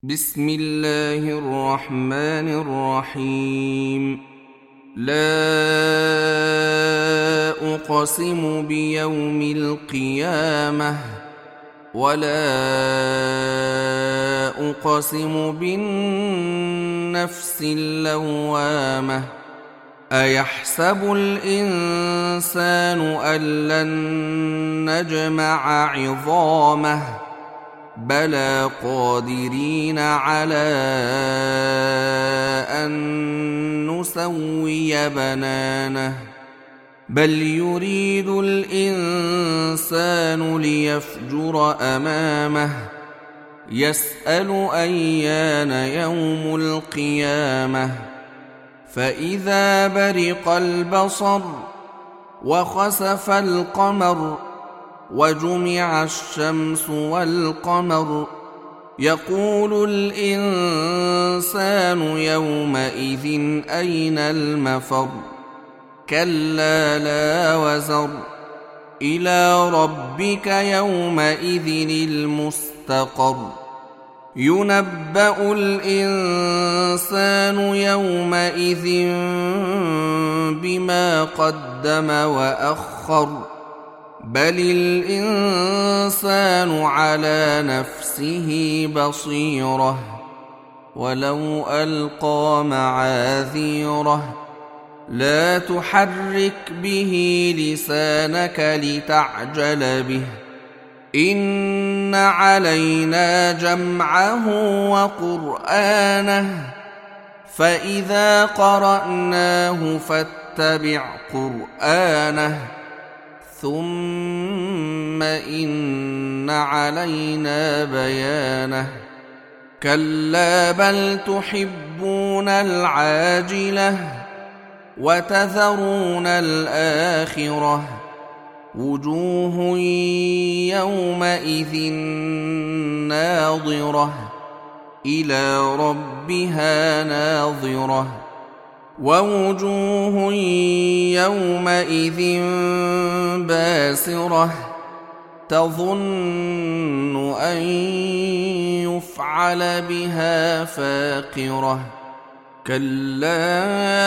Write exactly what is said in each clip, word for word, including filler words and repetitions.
بسم الله الرحمن الرحيم. لا أقسم بيوم القيامة ولا أقسم بالنفس اللوامة. أيحسب الإنسان أن لن نجمع عظامه بلى قادرين على أن نسوي بنانه بل يريد الإنسان ليفجر أمامه يسأل أيان يوم القيامة فإذا برق البصر وخسف القمر وجمع الشمس والقمر يقول الإنسان يومئذ أين المفر كلا لا وزر إلى ربك يومئذ المستقر ينبأ الإنسان يومئذ بما قدم وأخر بل الإنسان على نفسه بصيرة ولو ألقى معاذيره لا تحرك به لسانك لتعجل به إن علينا جمعه وقرآنه فإذا قرأناه فاتبع قرآنه ثم إن علينا بيانه كلا بل تحبون العاجلة وتذرون الآخرة وجوه يومئذ ناظرة إلى ربها ناظرة ووجوه يومئذ باسرة تظن أن يفعل بها فاقرة كلا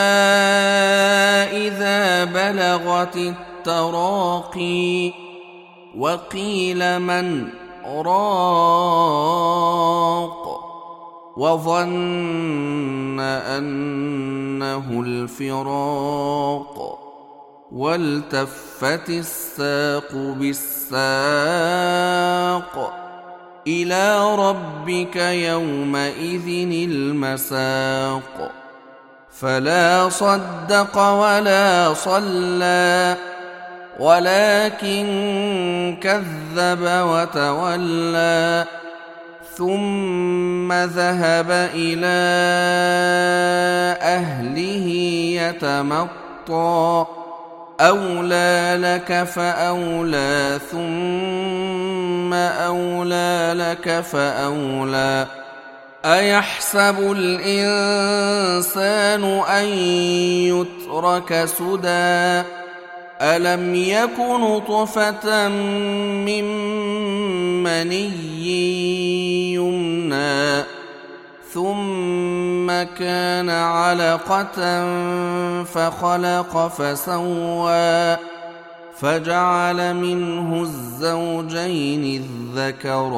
إذا بلغت التراقي وقيل من راق وظن أنه الفراق والتفت الساق بالساق إلى ربك يومئذ المساق فلا صدق ولا صلى ولكن كذب وتولى ثم ذهب إلى أهله يتمطى أولى لك فأولى ثم أولى لك فأولى أيحسب الإنسان أن يترك سدى ألم يك نطفة من مني يمنى ثم كان علقة فخلق فسوى فجعل منه الزوجين الذكر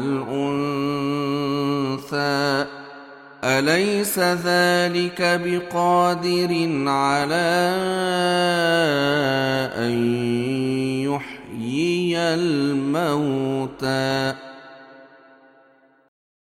والأنثى أليس ذلك بقادر على أن يحيي الموتى